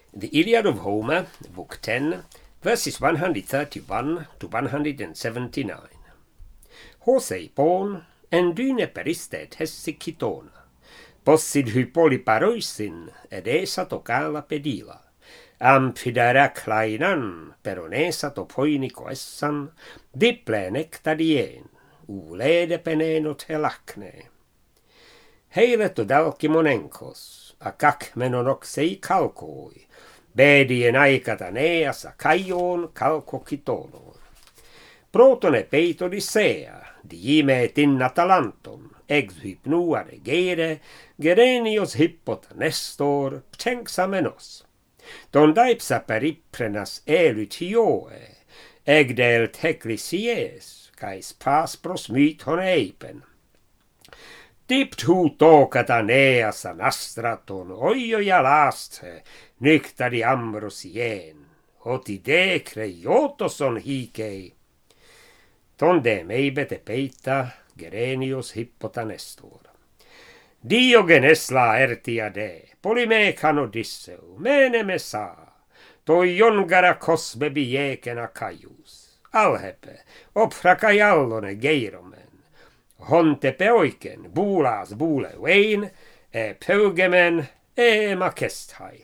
The Iliad of Homer, Book 10, verses 131 to 179. Hoseipon, en dyne peristet hessikitona, possid hypoliparoisin edesa tocala pedila, amphidara klainan peronesa topoinico essan, diple nectadien, ulede penenot helakne. Heileto dalkimonenkos, akak menonoksei kalkoi, bedien aikataneas akaion kalkokitonon. Protone peitodissea, diime tinnatalanton, ex hypnuare geire, gerenios hippota nestor, ptenxamenos. Dondaipsa periprenas elytioe, egdel teklisies, kais paspros mython eipen. Dipt hu tokataneas anastraton, oio ja laste, nyktari ambrosien, oti decre jotoson hikei. Tonde meibete peita, gerenios hippota nestor. Diogenes laertiade, polimekhan Odisseu, meneme saa, toi jongara kosme biekena kaius, alhepe, opfrakajallone geiromen, hontepe oiken, buulas buule vein, peugemen, makesthai.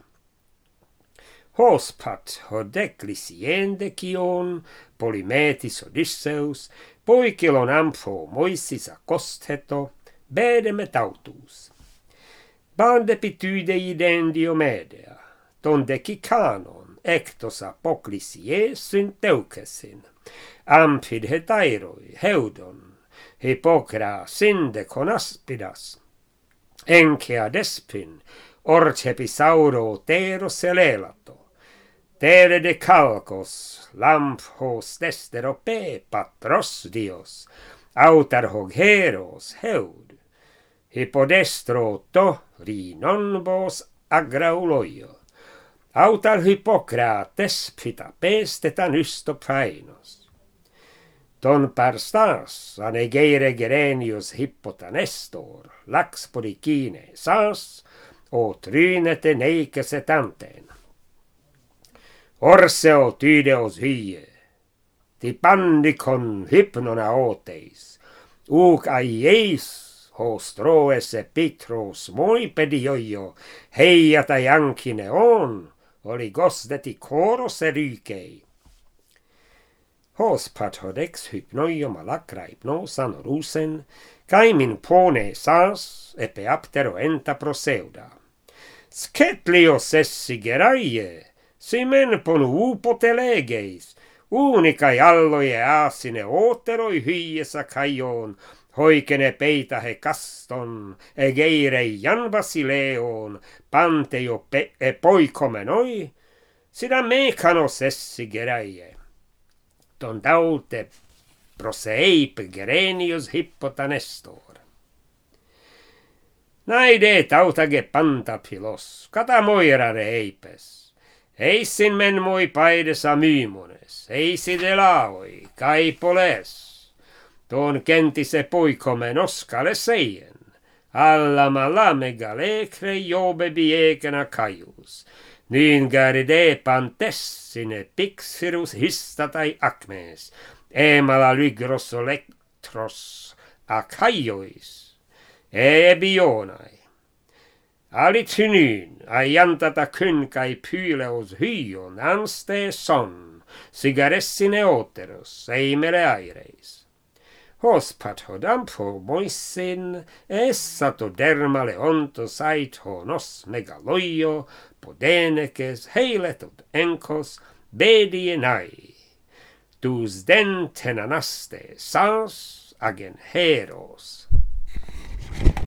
Hospat hodeclisiende kion, polymetis Odysseus, poikilon ampho moisis akostheto, bedeme tautus. Bande pitydei Diomedea, tonde kikanon, ectos apoklisie synteukesin, amphid hetairoi, heudon, hippokra sinde conaspidas, enkea despin, orchepisauro tero selelato, tere de calcos, lamphos desterope patros dios, autarhog heros heud, hippodestro to rinonbos agrauloio, autar hippokrates pita pestetan ystopainos. Ton parstas anegeire gerenius hippota nestor, lax podikine sas, o trynete neikeset anten. Orseo tydeos hye, ti pandikon hypnona oteis, uk aieis, hos troese pitros moi pedioio, heiata jankine on, oli gosdeti koros erykei. Hos pathodex hypnoio malacra hypnosan rusen, caimin pone sas, epe aptero enta proseuda. Sketlios essi geraie, simen ponu upotelegeis, unikai alloje aasine ooteroi hyiesa kaion, hoikene peita he kaston, egeirei jan basileon, pantejo poikomenoi, sida mekanos essi geraie. Ton daute proseip gerenius hippota nestor. Naide tautage pantapilos, katamoirare eipes. Eisin men moi paidesa mymones, eisi delaoi, kaipoles. Ton kentise poikomen oskale seien, alla malamegale jobe biekena kaius. Niin garide pantessine pixirus histatai acmes, emala lygros elektros akaiois, ebionai. Alitynyn, aiantata kynkai pyleos hyon, anste son, sigaressine oteros, eimele aireis. Hospatho dampho moisin, essato dermale onto saitho nos megaloio, podenekes, heiletot enkos, bedienai. Dus den tenanaste, sas agen heros.